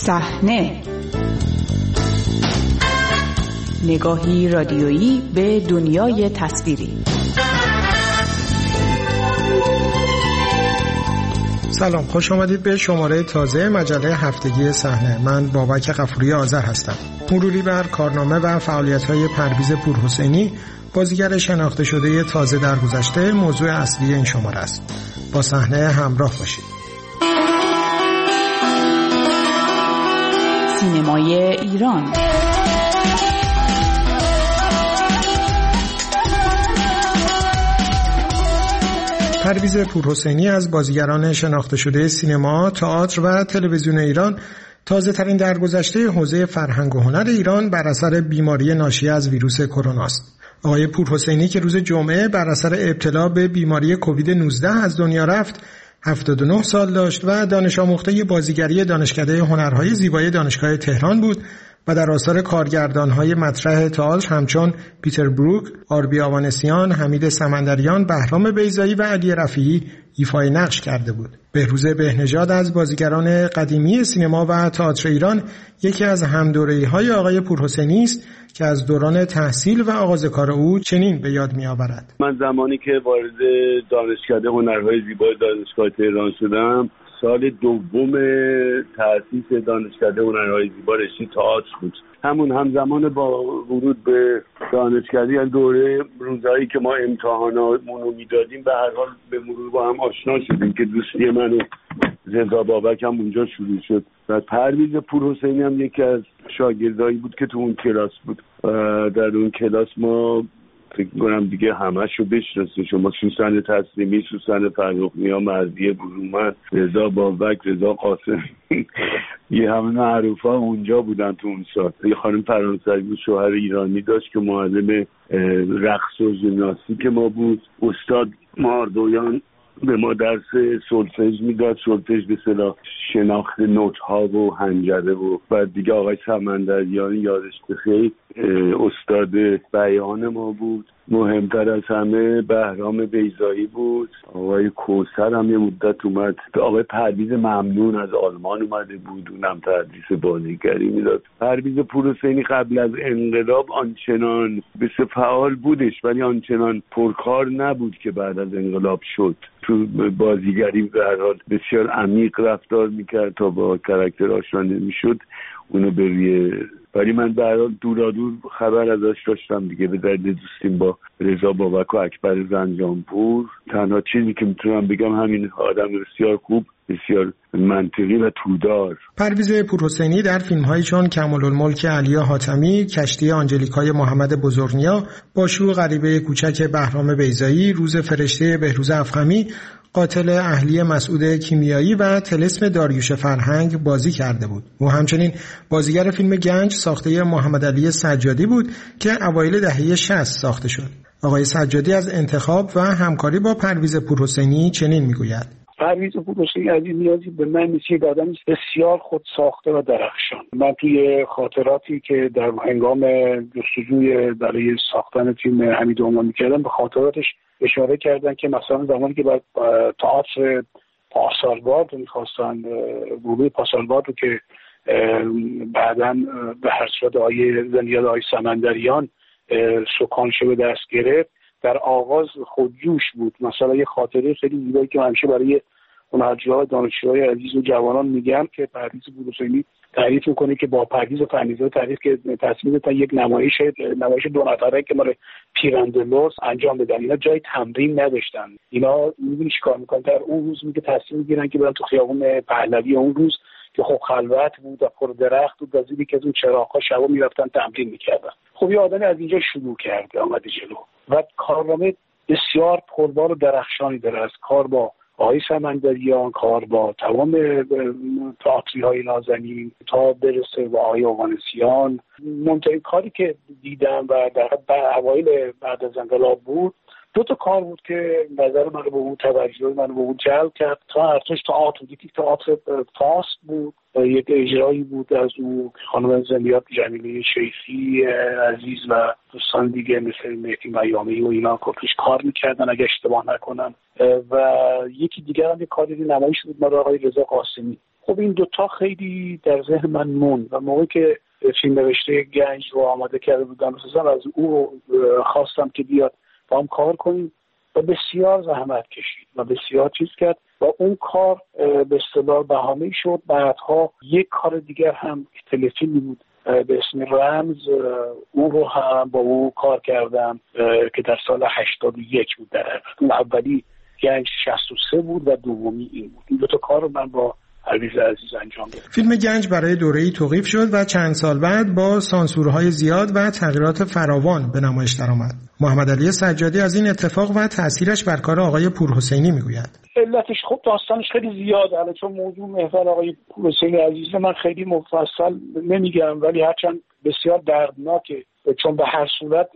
صحنه، نگاهی رادیویی به دنیای تصویری. سلام، خوش آمدید به شماره تازه مجله هفتگی صحنه. من بابک غفوری آذر هستم. مروری بر کارنامه و فعالیت‌های پرویز پورحسینی، بازیگر شناخته شده تازه درگذشته، موضوع اصلی این شماره است. با صحنه همراه باشید. سینمای ایران. پرویز پورحسینی از بازیگران شناخته شده سینما، تئاتر و تلویزیون ایران، تازه ترین درگذشته حوزه فرهنگ و هنر ایران بر اثر بیماری ناشی از ویروس کرونا است. آقای پورحسینی که روز جمعه بر اثر ابتلا به بیماری کووید 19 از دنیا رفت، 79 سال داشت و دانش آموخته بازیگری دانشکده هنرهای زیبای دانشگاه تهران بود و در آثار کارگردان‌های مطرح تئاتر همچون پیتر بروک، آربی آوانسیان، حمید سمندریان، بهرام بیضایی و علی رفیعی ایفای نقش کرده بود. بهروز بهنژاد از بازیگران قدیمی سینما و تئاتر ایران یکی از همدوره‌های آقای پورحسینی است که از دوران تحصیل و آغاز کار او چنین به یاد می‌آورد. من زمانی که وارد دانشکده هنرهای زیبای دانشگاه تهران شدم، سال دوم تأسیس دانشکده هنرهای زیبا رشته تئاتر بود. همزمان با ورود به دانشکده، یعنی دوره روزایی که ما امتحاناتمون رو میدادیم، به هر حال به مرور با هم آشنا شدیم که دوستی من و رضا بابک هم اونجا شروع شد و پرویز پورحسینی هم یکی از شاگردایی بود که تو اون کلاس بود. در اون کلاس ما فکر کنم دیگه همه‌شو بشناسیم. شما سوسن تسلیمی، سوسن فرخ‌نیا، مرضیه برومند، رضا بابک، رضا قاسمی، یه همه معروفا اونجا بودن تو اون سال. یه خانم فرانسوی بود، شوهر ایرانی داشت که معلم رقص و ژیمناستیک ما بود. استاد ماردویان به ما درس سولفژ میداد، سولفژ به اصطلاح شناخت نوت‌ها و حنجره و بعد دیگه آقای سمندریان یادش بخیر استاد بیان ما بود. مهمتر از همه بهرام بیضایی بود. آقای کوثر هم یه مدت اومد. آقای پرویز ممنون از آلمان اومده بود، اونم تدریس بازیگری میداد. پرویز پورحسینی قبل از انقلاب آنچنان بسیار فعال بودش ولی آنچنان پرکار نبود که بعد از انقلاب شد. تو بازیگری به هر حال بسیار عمیق رفتار میکرد تا با کاراکتر آشنا نمیشد اونو بروی، ولی من به هر حال دورادور خبر ازش داشتم دیگه. به دلیل دوستیم با رضا بابک و اکبر زنجانپور، تنها چیزی که میتونم بگم همین، آدم بسیار خوب، بسیار منطقی و تودار. پرویز پورحسینی در فیلم‌هایی چون کمال‌الملک علیا حاتمی، کشتی آنجلیکای محمد بزرگنیا، باشو غریبه کوچک بهرام بیضایی، روز فرشته بهروز افخمی، قاتل اهلی مسعود کیمیایی و طلسم داریوش فرهنگ بازی کرده بود. او همچنین بازیگر فیلم گنج ساخته محمد علی سجادی بود که اوایل دهه 60 ساخته شد. آقای سجادی از انتخاب و همکاری با پرویز پورحسینی چنین میگوید: پرویز پورحسینی از این نیازی به من میشه آدمی بسیار خود ساخته و درخشان. من توی خاطراتی که در هنگام جستجوی برای ساختن فیلم حمید عنوان میکردم به خاطراتش اشاره کردن که مثلا زمانی که بعد تئاتر پاسارگاد رو میخواستن، گروه پاسارگاد رو که بعداً به هر صورت آیه زندیاد آیه سمندریان سکانشه به دست گرفت، در آغاز خودجوش بود. مثلا یه خاطره خیلی زیبایی که همیشه برای هنرجوها و دانشجوهای عزیز و جوانان میگم که پرویز پورحسینی تعریف میکنه که با پرویز و فنیزه تعریف که تصمیم گرفتن یک نمایش 2 نفره که مال پیراندلوس انجام بدن. اینا جای تمرین نداشتن. اینا میبینی چیکار میکنن؟ در اون روز میگه تصمیم میگیرن که برن تو خیابون پهلوی اون روز که خب خلوت بود و پر درخت بود، از که از اون چراغ‌ها شبا میرفتن تمرین میکردن. خب یه آدمی از اینجا شروع کرده، آمده جلو و کارنامه بسیار پربار و درخشانی داره. از کار با آقای سمندریان، کار با تمام تئاتری‌های نازنین تا برسه با آقای آوانسیان. مهمترین کاری که دیدم و در اوایل بعد از انقلاب بود، 2 کار بود که نظر من رو به اون توجه من رو به اون جلب کرد. تا ارتش تئاتر بود، یکی تئاتر فاست بود، یک اجرایی بود از اون خانم زندیات جمیله شیخی عزیز و دوستان دیگه مثل مهدی میامی و اینا کارش کار میکردن اگه اشتباه نکنم. و یکی دیگه هم یک کاری نمایش بود مال آقای رضا قاسمی. خب این دوتا خیلی در ذهن من موند و موقعی که فیلم نوشته گنج رو آماده کرده بودم اساسا از او خواستم که بیاد با هم کار کنیم و بسیار زحمت کشید و بسیار چیز کرد و اون کار به اصطلاح بهانه‌ای شد. بعدها یک کار دیگر هم تلفیلمی بود به اسم رمز، اون رو هم با او کار کردم که در سال 81 بود. در اون اولی گنج 63 بود و دومی این بود. این دو تا کار رو من با پرویز عزیز انجام دادم. فیلم گنج برای دوره‌ای توقیف شد و چند سال بعد با سانسورهای زیاد و تغییرات فراوان به نمایش درآمد. محمد علی سجادی از این اتفاق و تأثیرش بر کار آقای پورحسینی میگوید. علتش خب داستانش خیلی زیاده، الان چون موضوع محور آقای پورحسینی عزیز من خیلی مفصل نمیگم، ولی هرچند بسیار دردناکه، چون به هر صورت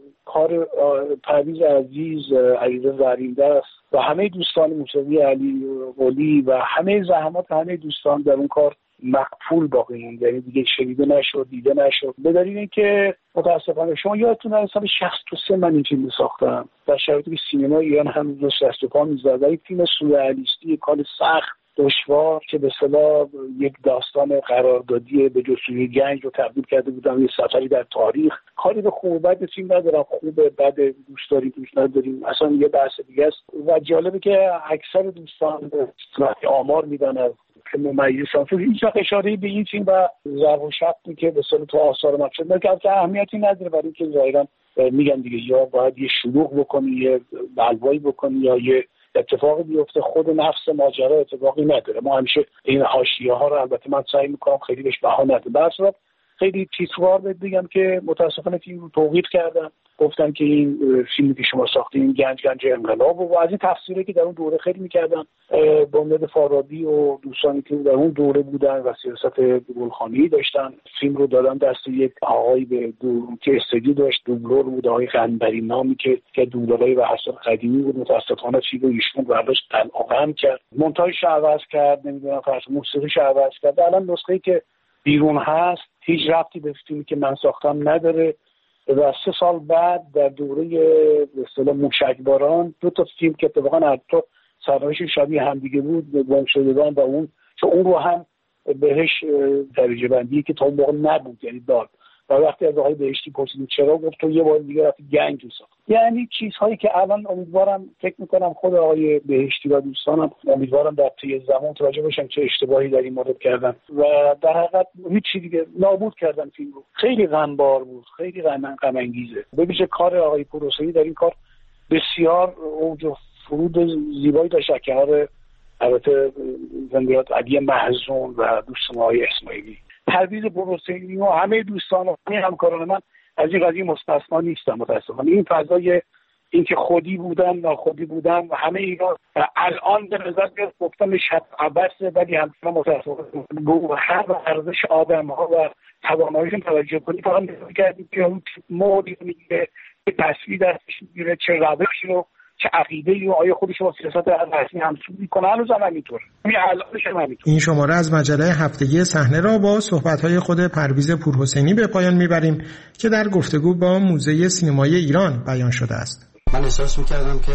کار پرویز عزیز، علیرضا زرین‌دست و همه دوستان موسیقی علی قلی و همه زحمات همه دوستان در اون کار مقفول باقی موند، یعنی دیگه شنیده نشد، دیده نشد. به دلیل اینکه متاسفانه شما یادتونه از سال 63 من این فیلم ساختم در شرایطی که سینما ایران هم دست و پا می‌زد. این فیلم سورئالیستی، کار سخت، دشوار که به اصطلاح یک داستان قراردادی به جستجوی گنج رو تبدیل کرده بودم یه سفری در تاریخ. کاری به خوب و بد فیلم ندارم، خوب بد دوست داریم دوست نداریم اصلا یه بحث دیگه است و جالبه که اکثر دوستان به آمار میدن از ممیزشان هیچ وقت اشاره‌ای به این فیلم و ضرب و شتمی که به صورت تو آثار ما شد نکرد که اهمیتی نداره، برای اینکه ظاهرا میگن دیگه یا باید یه شلوغ بکنی، یه بلوایی بکنی یا یه اتفاقی بیفته. خود نفس ماجرا اتفاقی نداره. ما همیشه این حاشیه ها رو البته من سعی میکنم خیلی بهش بها ندم. در صورت خیلی تیتروار بگم که متاسفانه فیلم رو توقیف کردن، گفتن که این فیلمی که شما ساختین گنج انقلاب و از این تفسیری که در اون دوره خیلی میکردن با امید فارابی و دوستانی که در اون دوره بودن و سیاست گلخانه‌ای داشتن. فیلم رو دادن دست یک آقای که استودیو داشت، دوبلور بود، آقای قنبری نامی که دوبلورای و حسن قدیمی بود. متاسفانه فیلم رو ایشون برداشت قلعه کرد، مونتاژش عوض کرد، نمیدونم فرض موسیقیش عوض کرد. الان نسخه‌ای که بیرون هست هیچ ربطی به فیلمی که من ساختم نداره و 3 سال بعد در دوره به اصطلاح موشکباران دو تا فیلم که اتفاقا حتی سرنوشت شبیه هم دیگه بود، گم شدگان و اون چون اون رو هم بهش درجه بندی که تا اون موقع نبود یعنی داد و وقتی از آقای بهشتی پرسیدیم چرا، گفت تو یه بار دیگه رفتی گنج ساخت. یعنی چیزهایی که الان امیدوارم فکر میکنم خود آقای بهشتی و دوستانم امیدوارم در طی زمان متوجه باشن چه اشتباهی در این مورد کردن و در حقیقت هیچ چیزی دیگه نابود کردن فیلم رو. خیلی غمبار بود، خیلی غم انگیزه. ببینید کار آقای پورحسینی در این کار بسیار اوج و فرود زیبایی داشت. کنار البته زندگیات علی محزون و دوست ما آقای اسماعیلی، پرویز پورحسینی و همه دوستان و همه همکاران من از این قضیه مستثنا نیستم متاسفانه. این فضای این که خودی بودن ناخودی بودن و همه اینا الان به نظر میاد گفتم شب عبثه، ولی همچنان متاسفانه گوهر و ارزش آدم‌ها و تواناییشون توجه کنی فقط نگاه کردیم که اون مودی میگیره که تصویر دستش میگیره، چه روشی رو چه عقیده‌ای رو آیا خودش با سیاست رسمی همسو میکنه. هنوز هم همینطوره، الانش هم همینطوره. این شماره از مجله هفتگی صحنه را با صحبت‌های خود پرویز پورحسینی به پایان میبریم که در گفتگو با موزه سینمای ایران بیان شده است. من احساس میکردم که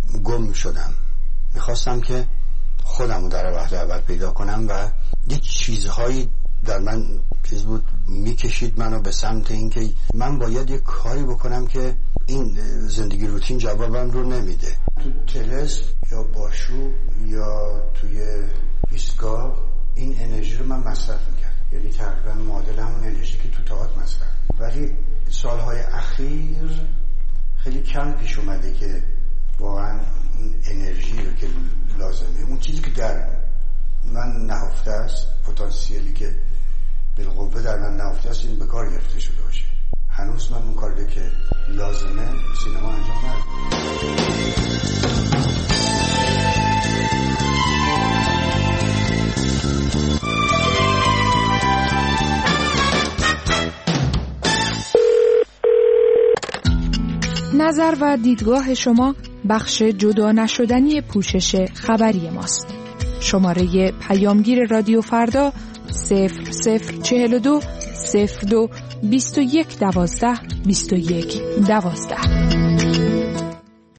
گم شدم، میخواستم که خودم رو در وهله اول پیدا کنم و یه چیزهایی در من چیز بود میکشید منو به سمت اینکه من باید یه کاری بکنم که این زندگی روتین جوابم رو نمیده. تو تلس یا باشو یا توی ایستگاه این انرژی رو من مصرف میکرد، یعنی تقریبا معادل همون انرژی که تو تئاتر مصرف. ولی سالهای اخیر خیلی کم پیش اومده که واقعا اون انرژی رو که لازمه، اون چیزی که در من نهفته است، پتانسیلی که بالقوه در من نهفته است، این به کار گرفته شده باشه. هنوز من اون کاری که لازمه سینما انجام ندادم. نظر و دیدگاه شما بخش جدا نشدنی پوشش خبری ماست. شماره پیامگیر رادیو فردا 0042 02 21 12 21 12.